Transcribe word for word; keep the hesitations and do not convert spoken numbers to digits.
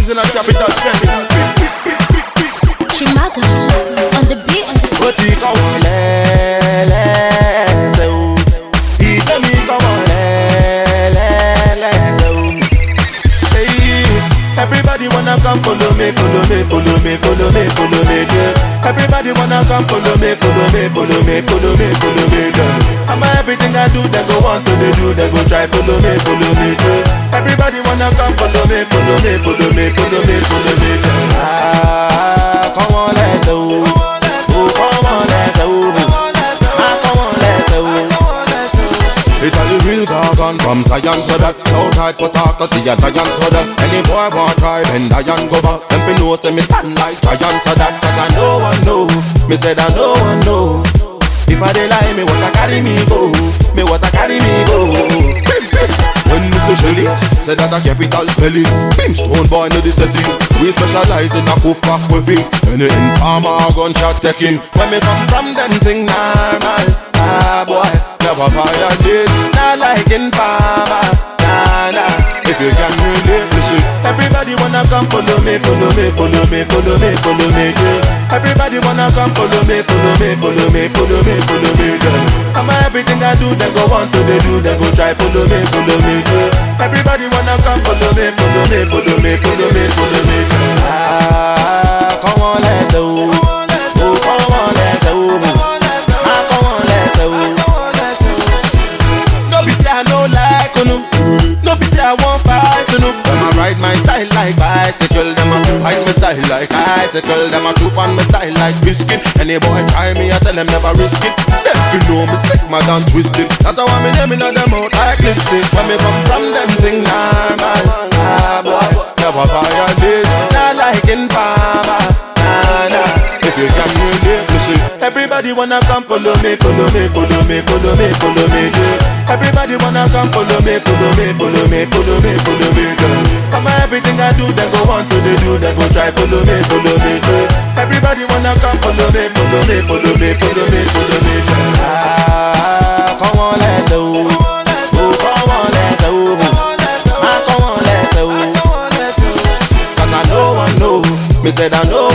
Guns in a capital spending. Chimaga on the beat. But he come on, le, le, so he come, he come on, le, le, le, so hey, everybody wanna come follow me, follow me, follow me, follow me, follow me, yeah. Everybody wanna come follow me, follow me, follow me, follow me, follow me, yeah. I'm everything I do, they go want to they do, they go try follow me, follow me, yeah. Everybody wanna come follow me, follow me, follow me, follow me, follow me, yeah. Ah, come on, let's go. It all the real gargan from Zion, so that no tight for talk to the giant, so that any boy want try bend Zion go back. Them fi know say me stand like giant, so that cause I no one know. Me said I no one know. If I dey lie, me what I carry me go. Me what I carry me go. When me say shell it, say that a capital spell it. Brimstone boy know the settings. We specialize in a kufa with it. Any informer gunshot taking. When me come from them thing normal. Ah boy, never fire this. Not like in farmer. Nah nah. If you can relate, listen. Everybody wanna come follow me, follow me, follow me, follow me, follow me, yeah. Everybody wanna come follow me, follow me, follow me, follow me, follow me, yeah. I'm everything I do, they go want to they do, they go try follow me, follow me, yeah. Everybody wanna come follow me, follow me, follow me, follow me, follow me, yeah. Ah, come on, let's go. Oh, come on, let's go. Ah, come on, let's go. No be say I no like you, no be say I won't fight you. Them a ride my style like bicycle, them a ride my style like bicycle, them a troop on my style like biscuit. Any boy try me, I tell them never risk it. Them fi know me sick, mad and twisted. That's how me name inna them out like lipstick. When me come from them thing normal, ah boy, never violate, not like in farmer, nah nah. If you can relate, listen. Everybody wanna come follow me, follow me, follow me, follow me, follow me, yeah. Everybody wanna come follow me, follow me, follow me, follow me, follow me, yeah. Come on, everything I do, they go want to they do, they go try follow me, follow me, yeah. Everybody wanna come follow me, follow me, follow me, follow me, follow me, yeah. Ah, come on, let's go. Oh, come on, let's go. Ah, come on, let's go. Cause I know, I know. Me said I know.